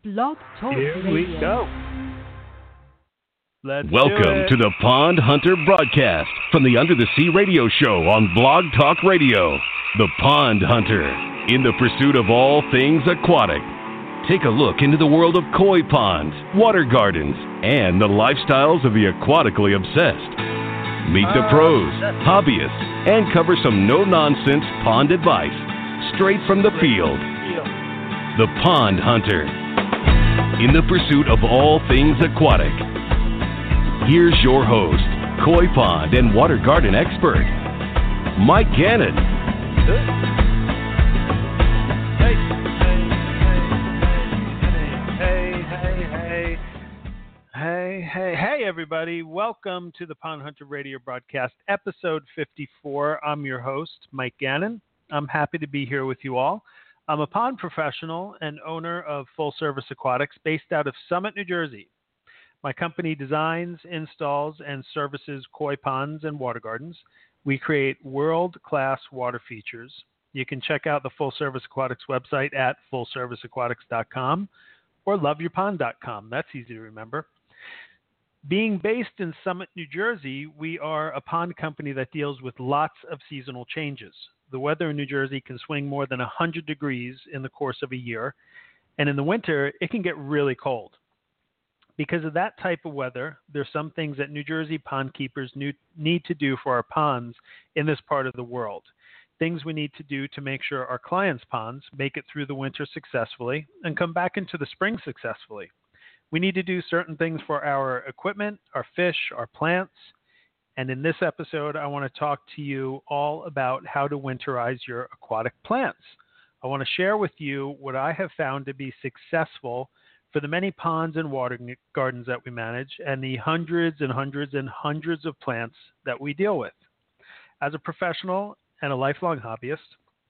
Blog Talk Here Radio. we go. Let's Welcome to the Pond Hunter broadcast from the Under the Sea radio show on Blog Talk Radio. The Pond Hunter, in the pursuit of all things aquatic. Take a look into the world of koi ponds, water gardens, and the lifestyles of the aquatically obsessed. Meet the pros, hobbyists, and cover some no-nonsense pond advice straight from the field. The Pond Hunter, in the pursuit of all things aquatic. Here's your host, koi pond and water garden expert, Mike Gannon. Hey, everybody. Welcome to the Pond Hunter Radio broadcast, episode 54. I'm your host, Mike Gannon. I'm happy to be here with you all. I'm a pond professional and owner of Full Service Aquatics based out of Summit, New Jersey. My company designs, installs, and services koi ponds and water gardens. We create world-class water features. You can check out the Full Service Aquatics website at fullserviceaquatics.com or loveyourpond.com. That's easy to remember. Being based in Summit, New Jersey, we are a pond company that deals with lots of seasonal changes. The weather in New Jersey can swing more than 100 degrees in the course of a year, and in the winter, it can get really cold. Because of that type of weather, there's some things that New Jersey pond keepers need to do for our ponds in this part of the world. Things we need to do to make sure our clients' ponds make it through the winter successfully and come back into the spring successfully. We need to do certain things for our equipment, our fish, our plants. And in this episode, I want to talk to you all about how to winterize your aquatic plants. I want to share with you what I have found to be successful for the many ponds and water gardens that we manage and the hundreds and hundreds and hundreds of plants that we deal with. As a professional and a lifelong hobbyist,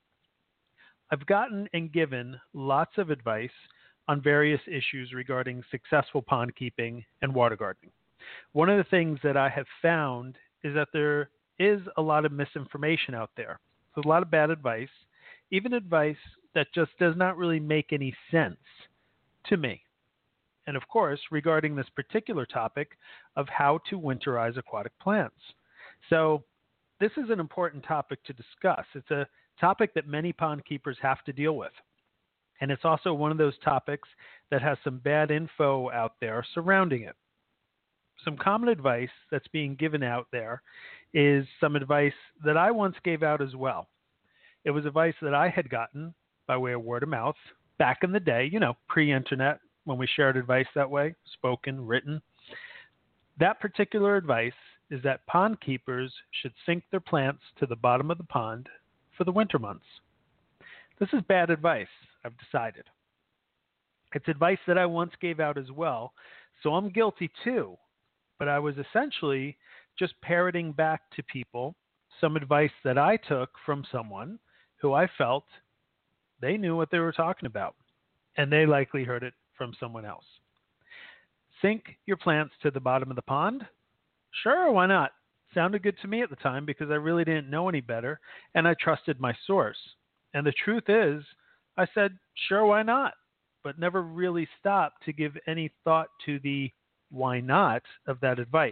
I've gotten and given lots of advice on various issues regarding successful pond keeping and water gardening. One of the things that I have found is that there is a lot of misinformation out there. There's a lot of bad advice, even advice that just does not really make any sense to me. And of course, regarding this particular topic of how to winterize aquatic plants. So this is an important topic to discuss. It's a topic that many pond keepers have to deal with. And it's also one of those topics that has some bad info out there surrounding it. Some common advice that's being given out there is some advice that I once gave out as well. It was advice that I had gotten by way of word of mouth back in the day, pre-internet, when we shared advice that way, spoken, written. That particular advice is that pond keepers should sink their plants to the bottom of the pond for the winter months. This is bad advice, I've decided. It's advice that I once gave out as well, so I'm guilty too. But I was essentially just parroting back to people some advice that I took from someone who I felt they knew what they were talking about, and they likely heard it from someone else. Sink your plants to the bottom of the pond? Sure, why not? Sounded good to me at the time because I really didn't know any better, and I trusted my source. And the truth is, I said, sure, why not? But never really stopped to give any thought to the why not of that advice.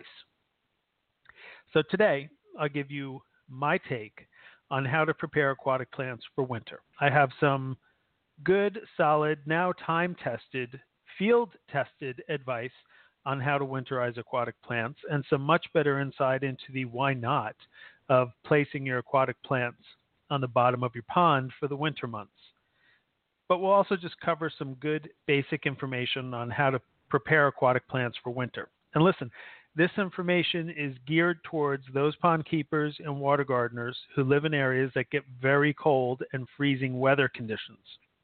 So today, I'll give you my take on how to prepare aquatic plants for winter. I have some good, solid, now time-tested, field-tested advice on how to winterize aquatic plants and some much better insight into the why not of placing your aquatic plants on the bottom of your pond for the winter months. But we'll also just cover some good basic information on how to prepare aquatic plants for winter. And listen, this information is geared towards those pond keepers and water gardeners who live in areas that get very cold and freezing weather conditions.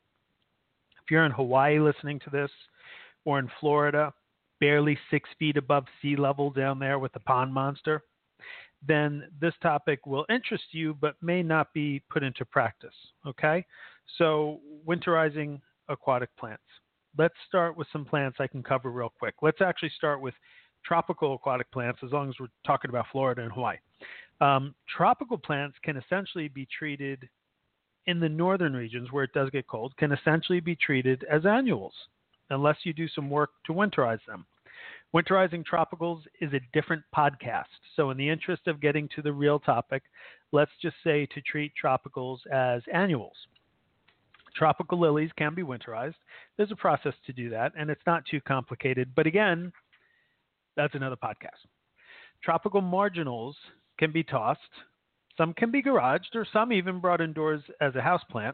If you're in Hawaii listening to this, or in Florida, barely 6 feet above sea level down there with the pond monster, then this topic will interest you but may not be put into practice, okay? So winterizing aquatic plants. Let's start with some plants I can cover real quick. Let's actually start with tropical aquatic plants, as long as we're talking about Florida and Hawaii. Tropical plants can essentially be treated in the northern regions where it does get cold, can essentially be treated as annuals. unless you do some work to winterize them. Winterizing tropicals is a different podcast, so in the interest of getting to the real topic, let's just say to treat tropicals as annuals. Tropical lilies can be winterized. There's a process to do that, and it's not too complicated, but again, that's another podcast. Tropical marginals can be tossed. Some can be garaged, or some even brought indoors as a houseplant.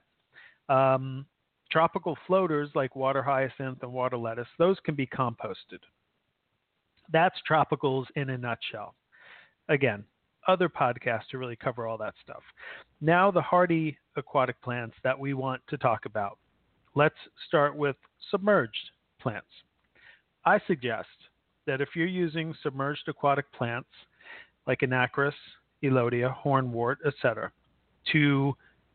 Tropical floaters like water hyacinth and water lettuce, those can be composted. That's tropicals in a nutshell. Again, other podcasts to really cover all that stuff. Now the hardy aquatic plants that we want to talk about. Let's start with submerged plants. I suggest that if you're using submerged aquatic plants like Anacris, Elodia, hornwort, etc., to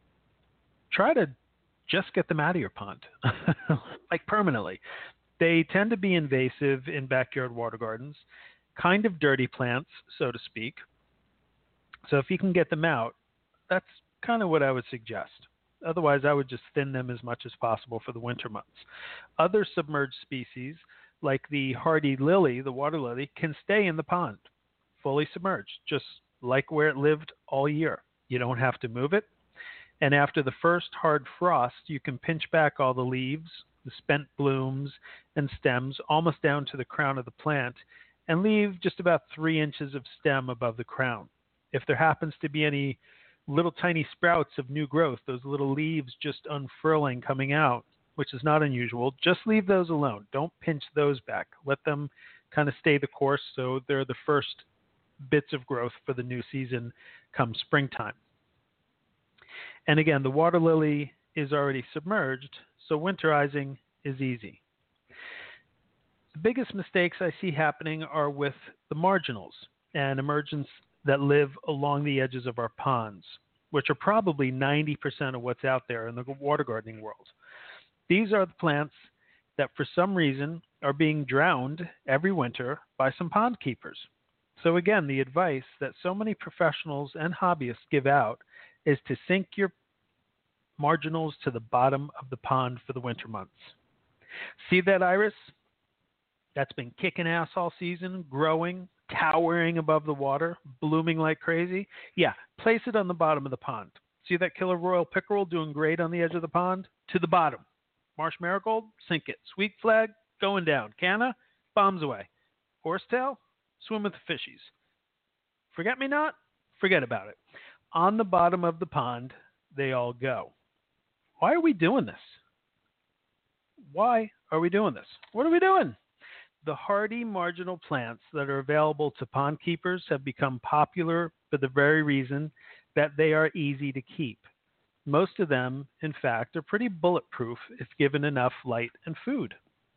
try to just get them out of your pond, like permanently. They tend to be invasive in backyard water gardens, kind of dirty plants, so to speak. So if you can get them out, that's kind of what I would suggest. Otherwise, I would just thin them as much as possible for the winter months. Other submerged species, like the hardy lily, the water lily, can stay in the pond, fully submerged, just like where it lived all year. You don't have to move it. And after the first hard frost, you can pinch back all the leaves, the spent blooms and stems almost down to the crown of the plant and leave just about 3 inches of stem above the crown. If there happens to be any little tiny sprouts of new growth, those little leaves just unfurling coming out, which is not unusual, just leave those alone. Don't pinch those back. Let them kind of stay the course so they're the first bits of growth for the new season come springtime. And again, the water lily is already submerged, so winterizing is easy. The biggest mistakes I see happening are with the marginals and emergents that live along the edges of our ponds, which are probably 90% of what's out there in the water gardening world. These are the plants that for some reason are being drowned every winter by some pond keepers. So again, the advice that so many professionals and hobbyists give out is to sink your marginals to the bottom of the pond for the winter months. See that iris? That's been kicking ass all season, growing, towering above the water, blooming like crazy. Yeah, place it on the bottom of the pond. See that killer royal pickerel doing great on the edge of the pond? To the bottom. Marsh marigold, sink it. Sweet flag, going down. Canna, bombs away. Horsetail, swim with the fishies. Forget me not? Forget about it. On the bottom of the pond, they all go. Why are we doing this? Why are we doing this? What are we doing? The hardy marginal plants that are available to pond keepers have become popular for the very reason that they are easy to keep. Most of them, in fact, are pretty bulletproof if given enough light and food.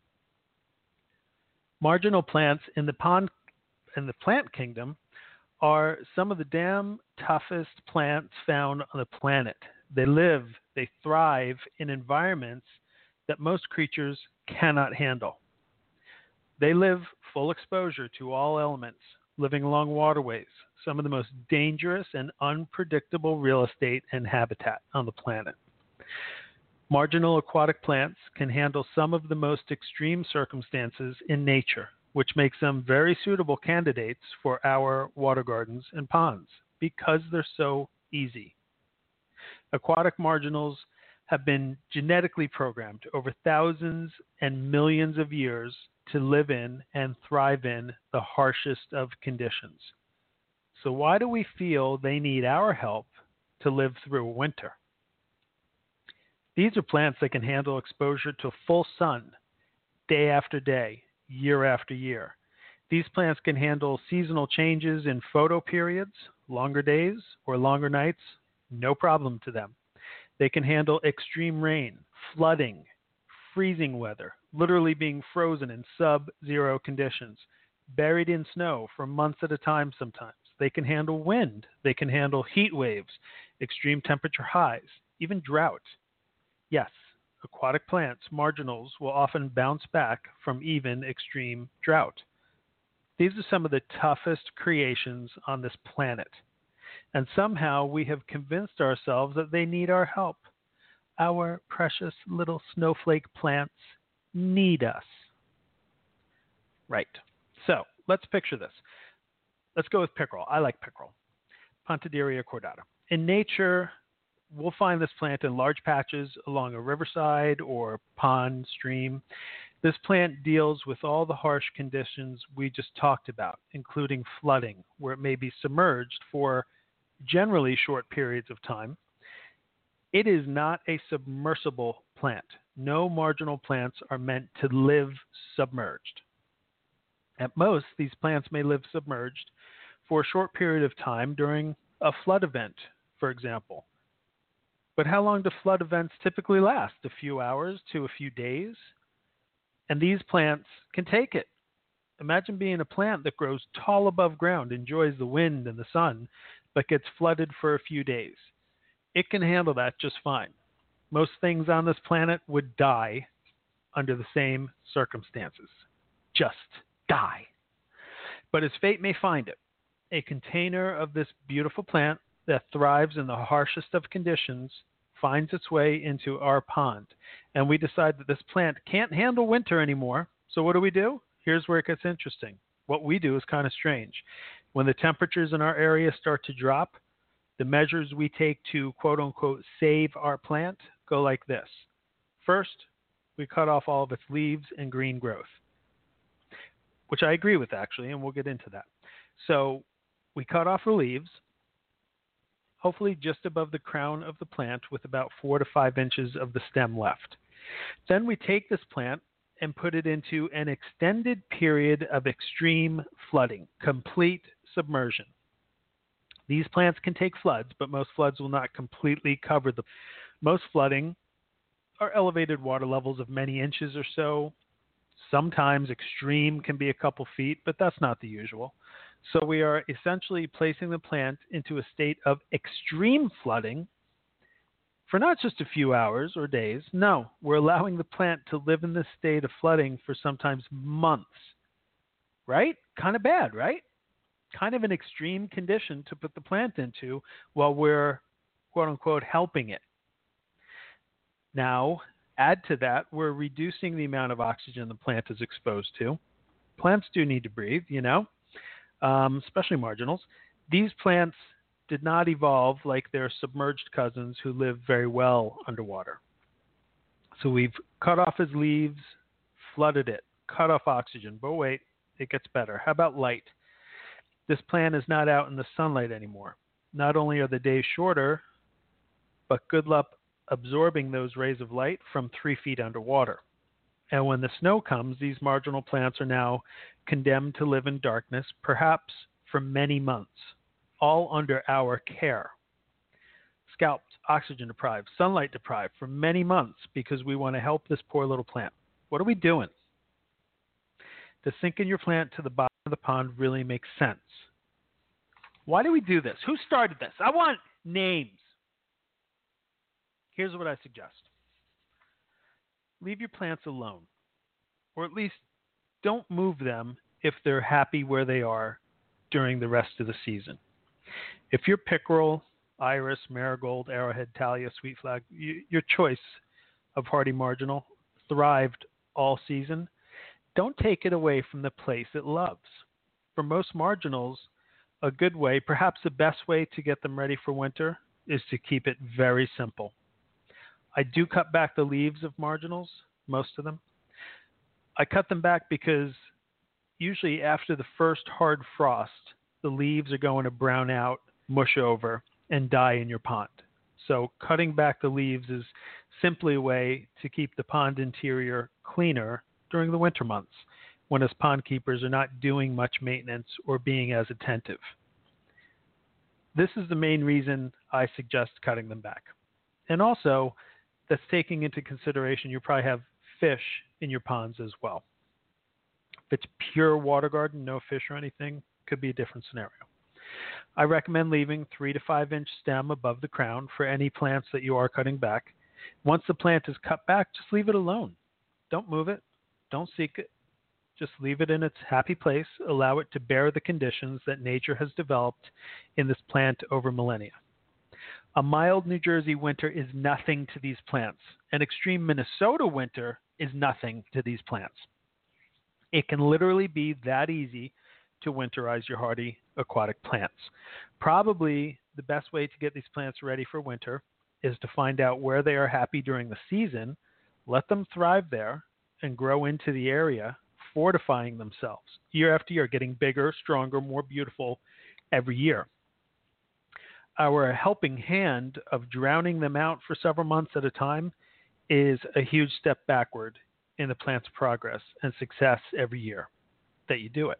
Marginal plants in the plant kingdom are some of the damn toughest plants found on the planet. They live, they thrive in environments that most creatures cannot handle. They live full exposure to all elements, living along waterways, some of the most dangerous and unpredictable real estate and habitat on the planet. Marginal aquatic plants can handle some of the most extreme circumstances in nature, which makes them very suitable candidates for our water gardens and ponds because they're so easy. Aquatic marginals have been genetically programmed over thousands and millions of years to live in and thrive in the harshest of conditions. So why do we feel they need our help to live through winter? These are plants that can handle exposure to full sun day after day, year after year. These plants can handle seasonal changes in photo periods, longer days or longer nights, no problem to them. They can handle extreme rain, flooding, freezing weather, literally being frozen in sub-zero conditions, buried in snow for months at a time sometimes. They can handle wind. They can handle heat waves, extreme temperature highs, even drought. Yes, aquatic plants, marginals, will often bounce back from even extreme drought. These are some of the toughest creations on this planet. And somehow we have convinced ourselves that they need our help. Our precious little snowflake plants need us. Right. So let's picture this. Let's go with pickerel. I like pickerel. Pontederia cordata. In nature, we'll find this plant in large patches along a riverside or pond, stream. This plant deals with all the harsh conditions we just talked about, including flooding, where it may be submerged for generally short periods of time. It is not a submersible plant. No marginal plants are meant to live submerged. At most, these plants may live submerged for a short period of time during a flood event, for example. But how long do flood events typically last? A few hours to a few days? And these plants can take it. Imagine being a plant that grows tall above ground, enjoys the wind and the sun, but gets flooded for a few days. It can handle that just fine. Most things on this planet would die under the same circumstances. Just die. But as fate may find it, a container of this beautiful plant that thrives in the harshest of conditions finds its way into our pond. And we decide that this plant can't handle winter anymore. So what do? Here's where it gets interesting. What we do is kind of strange. When the temperatures in our area start to drop, the measures we take to quote unquote save our plant go like this. First, we cut off all of its leaves and green growth, which I agree with actually, and we'll get into that. So we cut off the leaves, hopefully just above the crown of the plant with about 4 to 5 inches of the stem left. Then we take this plant and put it into an extended period of extreme flooding, complete submersion. These plants can take floods, but most floods will not completely cover them. Most flooding are elevated water levels of many inches or so. Sometimes extreme can be a couple feet, but that's not the usual. So we are essentially placing the plant into a state of extreme flooding for not just a few hours or days. No, we're allowing the plant to live in this state of flooding for sometimes months. Right? Kind of bad, right? Kind of an extreme condition to put the plant into while we're, quote unquote, helping it. Now, add to that, we're reducing the amount of oxygen the plant is exposed to. Plants do need to breathe, especially marginals. These plants did not evolve like their submerged cousins who live very well underwater. So we've cut off its leaves, flooded it, cut off oxygen. But wait, it gets better. How about light? This plant is not out in the sunlight anymore. Not only are the days shorter, but good luck absorbing those rays of light from 3 feet underwater. And when the snow comes, these marginal plants are now condemned to live in darkness, perhaps for many months, all under our care. Scalped, oxygen deprived, sunlight deprived for many months because we want to help this poor little plant. What are we doing? To sink in your plant to the bottom of the pond really makes sense. Why do we do this? Who started this? I want names. Here's what I suggest. Leave your plants alone, or at least don't move them if they're happy where they are during the rest of the season. If your pickerel, iris, marigold, arrowhead, thalia, sweet flag, your choice of hardy marginal, thrived all season, don't take it away from the place it loves. For most marginals, a good way, perhaps the best way to get them ready for winter, is to keep it very simple. I do cut back the leaves of marginals, most of them. I cut them back because usually after the first hard frost, the leaves are going to brown out, mush over, and die in your pond. So cutting back the leaves is simply a way to keep the pond interior cleaner during the winter months, when us pond keepers are not doing much maintenance or being as attentive. This is the main reason I suggest cutting them back. And also, that's taking into consideration you probably have fish in your ponds as well. If it's pure water garden, no fish or anything, could be a different scenario. I recommend leaving 3 to 5 inch stem above the crown for any plants that you are cutting back. Once the plant is cut back, just leave it alone. Don't move it. Don't seek it. Just leave it in its happy place. Allow it to bear the conditions that nature has developed in this plant over millennia. A mild New Jersey winter is nothing to these plants. An extreme Minnesota winter is nothing to these plants. It can literally be that easy to winterize your hardy aquatic plants. Probably the best way to get these plants ready for winter is to find out where they are happy during the season, let them thrive there, and grow into the area, fortifying themselves year after year, getting bigger, stronger, more beautiful every year. Our helping hand of drowning them out for several months at a time is a huge step backward in the plant's progress and success every year that you do it.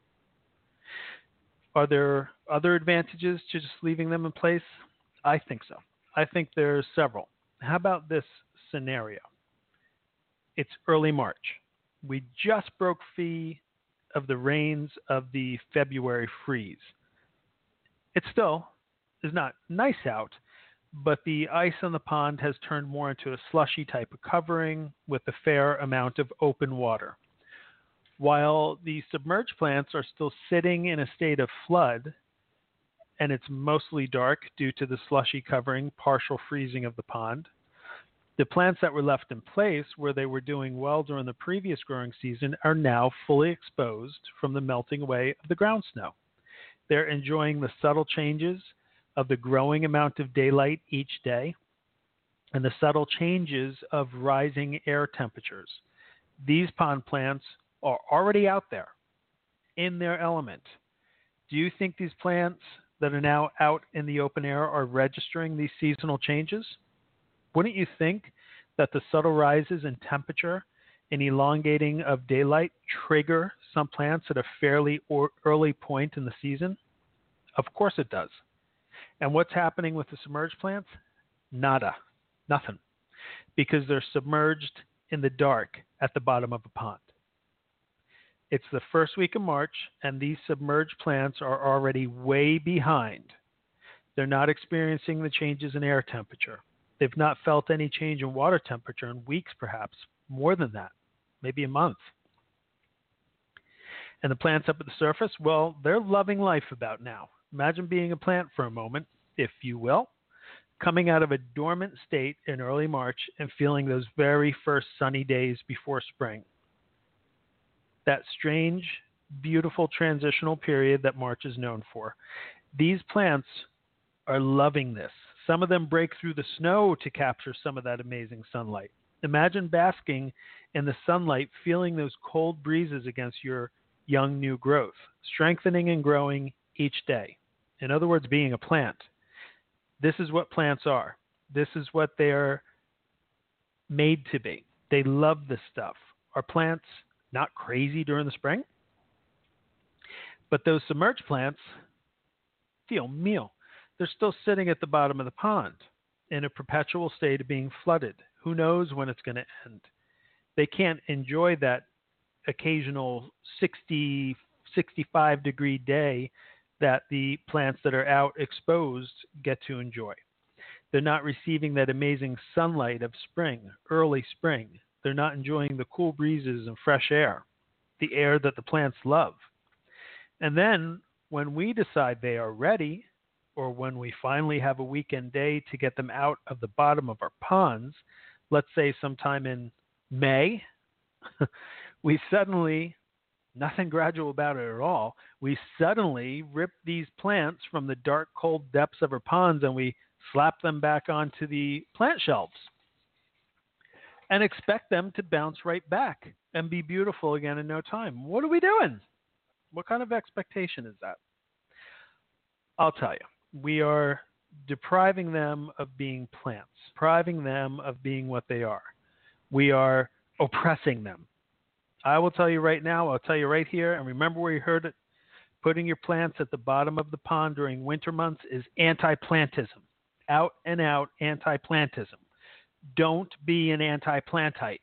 Are there other advantages to just leaving them in place? I think so. I think there's several. How about this scenario? It's early March. We just broke free of the rains of the February freeze. It still is not nice out, but the ice on the pond has turned more into a slushy type of covering with a fair amount of open water. While the submerged plants are still sitting in a state of flood, and it's mostly dark due to the slushy covering, partial freezing of the pond, the plants that were left in place where they were doing well during the previous growing season are now fully exposed from the melting away of the ground snow. They're enjoying the subtle changes of the growing amount of daylight each day and the subtle changes of rising air temperatures. These pond plants are already out there in their element. Do you think these plants that are now out in the open air are registering these seasonal changes? Wouldn't you think that the subtle rises in temperature and elongating of daylight trigger some plants at a fairly early point in the season? Of course it does. And what's happening with the submerged plants? Nada. Nothing. Because they're submerged in the dark at the bottom of a pond. It's the first week of March, and these submerged plants are already way behind. They're not experiencing the changes in air temperature. They've not felt any change in water temperature in weeks, perhaps, more than that, maybe a month. And the plants up at the surface, well, they're loving life about now. Imagine being a plant for a moment, if you will, coming out of a dormant state in early March and feeling those very first sunny days before spring. That strange, beautiful transitional period that March is known for. These plants are loving this. Some of them break through the snow to capture some of that amazing sunlight. Imagine basking in the sunlight, feeling those cold breezes against your young new growth, strengthening and growing each day. In other words, being a plant. This is what plants are. This is what they are made to be. They love this stuff. Are plants not crazy during the spring? But those submerged plants, Dios mío, they're still sitting at the bottom of the pond in a perpetual state of being flooded. Who knows when it's going to end? They can't enjoy that occasional 60, 65 degree day that the plants that are out exposed get to enjoy. They're not receiving that amazing sunlight of spring, early spring. They're not enjoying the cool breezes and fresh air, the air that the plants love. And then when we decide they are ready, or when we finally have a weekend day to get them out of the bottom of our ponds, let's say sometime in May, we suddenly, nothing gradual about it at all, we suddenly rip these plants from the dark, cold depths of our ponds and we slap them back onto the plant shelves and expect them to bounce right back and be beautiful again in no time. What are we doing? What kind of expectation is that? I'll tell you. We are depriving them of being plants, depriving them of being what they are. We are oppressing them. I will tell you right now, I'll tell you right here, and remember where you heard it, putting your plants at the bottom of the pond during winter months is anti-plantism, out and out anti-plantism. Don't be an anti-plantite.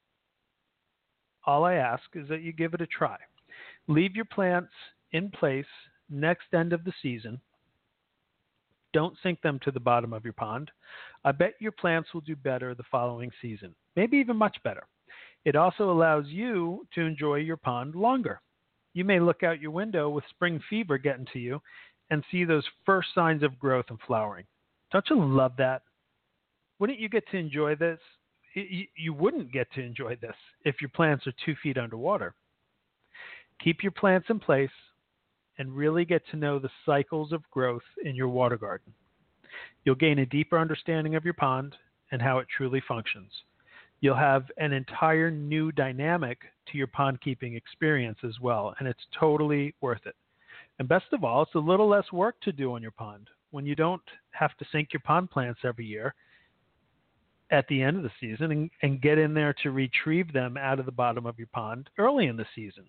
All I ask is that you give it a try. Leave your plants in place next end of the season. Don't sink them to the bottom of your pond. I bet your plants will do better the following season, maybe even much better. It also allows you to enjoy your pond longer. You may look out your window with spring fever getting to you and see those first signs of growth and flowering. Don't you love that? Wouldn't you get to enjoy this you wouldn't get to enjoy this if your plants are 2 feet underwater. Keep your plants in place and really get to know the cycles of growth in your water garden. You'll gain a deeper understanding of your pond and how it truly functions. You'll have an entire new dynamic to your pond keeping experience as well, and it's totally worth it. And best of all, it's a little less work to do on your pond when you don't have to sink your pond plants every year at the end of the season and get in there to retrieve them out of the bottom of your pond early in the season.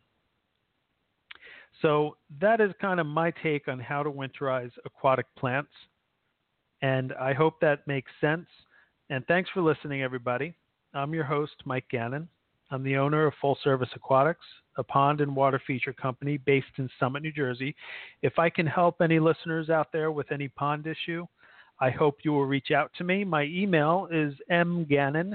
So that is kind of my take on how to winterize aquatic plants. And I hope that makes sense. And thanks for listening, everybody. I'm your host, Mike Gannon. I'm the owner of Full Service Aquatics, a pond and water feature company based in Summit, New Jersey. If I can help any listeners out there with any pond issue, I hope you will reach out to me. My email is mgannon,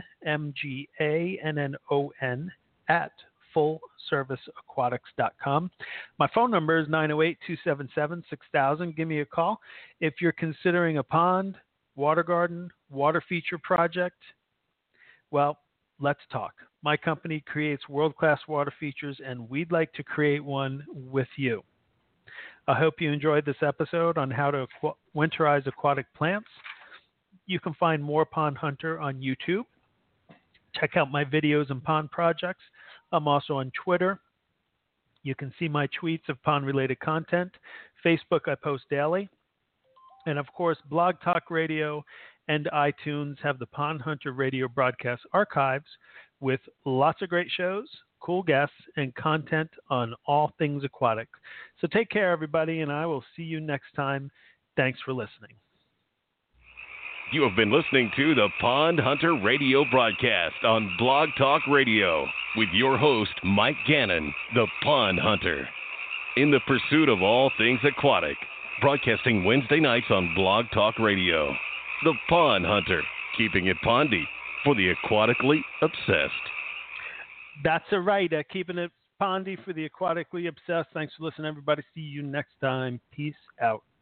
MGANNON, at fullserviceaquatics.com. My phone number is 908-277-6000. Give me a call. If you're considering a pond, water garden, water feature project, well, let's talk. My company creates world-class water features, and we'd like to create one with you. I hope you enjoyed this episode on how to winterize aquatic plants. You can find more Pond Hunter on YouTube. Check out my videos and pond projects. I'm also on Twitter. You can see my tweets of pond-related content. Facebook, I post daily. And, of course, Blog Talk Radio and iTunes have the Pond Hunter Radio broadcast archives with lots of great shows, cool guests, and content on all things aquatic. So take care, everybody, and I will see you next time. Thanks for listening. You have been listening to the Pond Hunter Radio broadcast on Blog Talk Radio with your host, Mike Gannon, the Pond Hunter. In the pursuit of all things aquatic, broadcasting Wednesday nights on Blog Talk Radio. The Pond Hunter, keeping it pondy for the aquatically obsessed. That's right. Keeping it pondy for the aquatically obsessed. Thanks for listening, everybody. See you next time. Peace out.